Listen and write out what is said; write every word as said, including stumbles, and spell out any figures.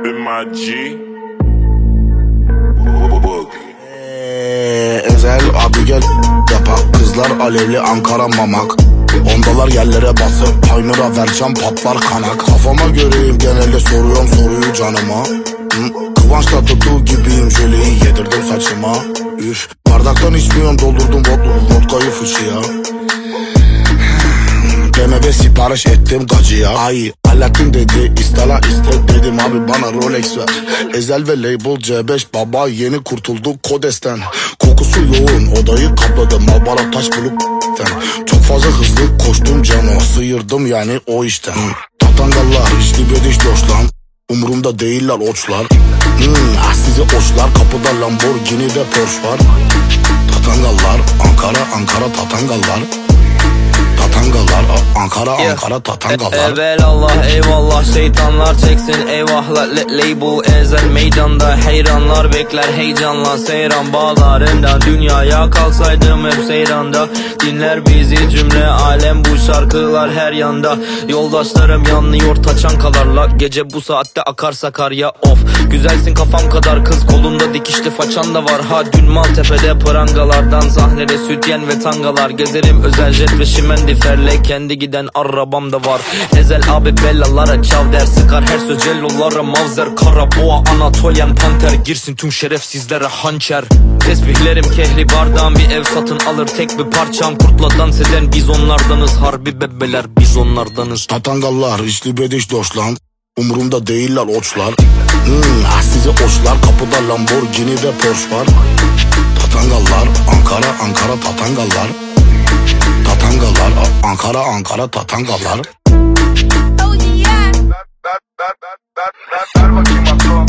in my G. Eee Ezel abi gel yapak, kızlar alevli Ankara mamak. Ondalar yerlere basıp Haynur'a vereceğim patlar kanak. Kafama göreyim genelde soruyorum soruyu canıma. Hı? Kıvançla tuttuğu gibiyim, jöleyi yedirdim saçıma. Üf, bardaktan içmiyorum, doldurdum vodka, vodkayı fıçıya. B M W sipariş ettim gacıya. Ay Alaaddin dedi istala iste, dedim abi bana Rolex ver. Ezel ve Label C beş baba, yeni kurtulduk kodesten. Kokusu yoğun odayı kapladı, Marlboro taş bulup çok fazla hızlı koştum cano, sıyırdım yani o işten. Tatangallar içli bediş loşlan, umurumda değiller oçlar. Hmm, ah sizi oçlar, kapıda Lamborghini'de Porsche var. Tatangallar Ankara Ankara Tatangallar. Tatangallar Ankara yeah. Ankara Tatangallar. Evelallah eyvallah, şeytanlar çeksin eyvah. Label Ezel meydanda, hayranlar bekler heyecanla. Seyran bağlarından dünyaya kalsaydım hep seyranda. Dinler bizi cümle alem, bu şarkılar her yanda. Yoldaşlarım yanlıyor taçankalarla, gece bu saatte akar Sakarya of. Güzelsin kafam kadar kız, kolunda dikişli façan da var. Ha dün Maltepe'de prangalardan, sahnede sütyen ve tangalar. Gezerim özel jet ve şimendiferle, kendi giden arabam da var. Ezel abi bellalara çav der, sıkar her söz cellolara mavzer. Kara boğa Anatolian panter, girsin tüm şerefsizlere hançer. Tesbihlerim kehri bardağım, bir ev satın alır tek bir parçam. Kurtla dans eden biz onlardanız, harbi bebeler biz onlardanız. Tatangallar içli bediş doşlan, umurumda değiller oçlar. Hmm, ah sizi oçlar, kapıda Lamborghini'de Porsche var. Tatangallar Ankara Ankara Tatangallar. Tatangallar Ankara Ankara Tatangallar. Oh yeah. Ver bakayım patron.